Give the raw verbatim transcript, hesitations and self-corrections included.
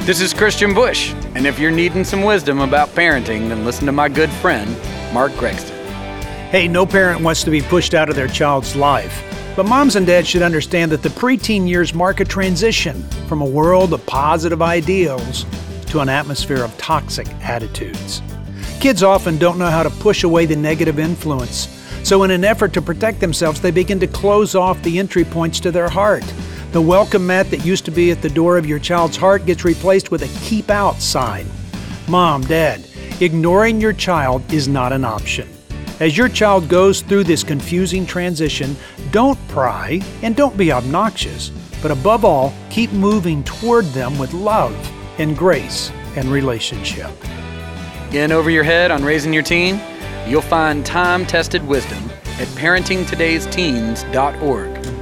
This is Christian Bush, and if you're needing some wisdom about parenting, then listen to my good friend, Mark Gregston. Hey, no parent wants to be pushed out of their child's life, but moms and dads should understand that the preteen years mark a transition from a world of positive ideals to an atmosphere of toxic attitudes. Kids often don't know how to push away the negative influence, so in an effort to protect themselves, they begin to close off the entry points to their heart. The welcome mat that used to be at the door of your child's heart gets replaced with a keep out sign. Mom, Dad, ignoring your child is not an option. As your child goes through this confusing transition, don't pry and don't be obnoxious, but above all, keep moving toward them with love and grace and relationship. In over your head on raising your teen? You'll find time-tested wisdom at parenting todays teens dot org.